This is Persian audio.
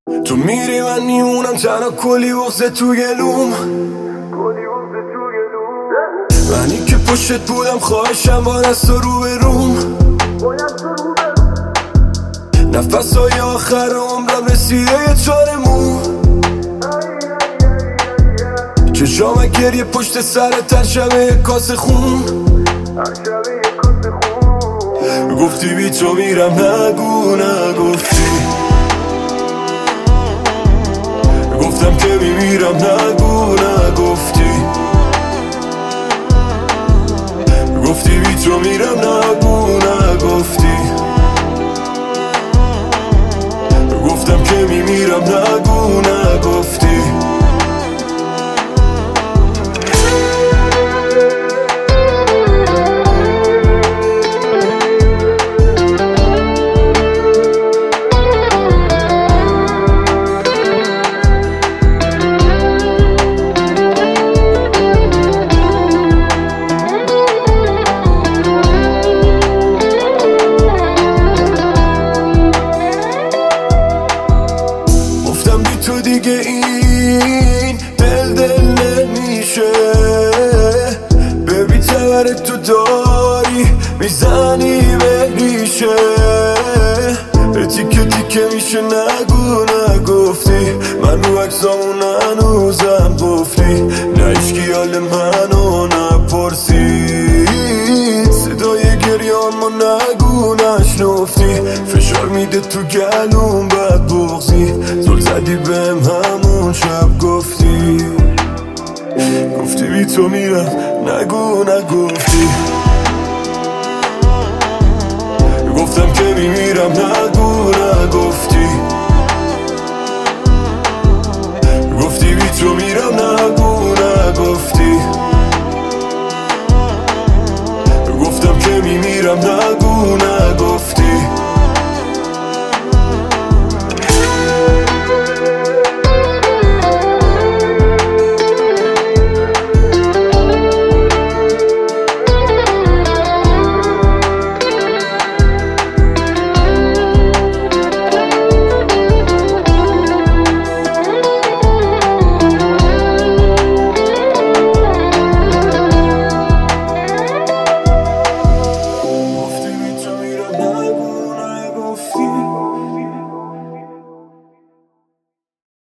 تو میری من میمونم تنها کلی بغضه تو گلوم. منی که پشتت بودم خواهشم با دست و رو به روم. نفسهای آخر عمرم رسیده یه چارمون. چشام گریه پشت سرت هر شبه یک کاسه خون. گفتی بی تو میرم نگو نگفتی. گفتم که میمیرم نگو نگفتی. گفتی بی تو میرم نگو نگفتی. گفتم که میمیرم نگو نگفتی. تو دیگه این دل نمیشه. ببین تبرت تو داری میزنی به ریشه. تیکه تیکه میشه نگو نگفتی. من رو عکسامون هنوزم گفتی. نه ایشکی حال منو نپرسید. صدای گریانمو نگو نشنفتی. فشار میده تو گلوم بد بغضی. زل زدی بهم همون شب گفتی. گفتی بی تو میرم نگو نگفتی. گفتم که میمیرم نگو نگفتی.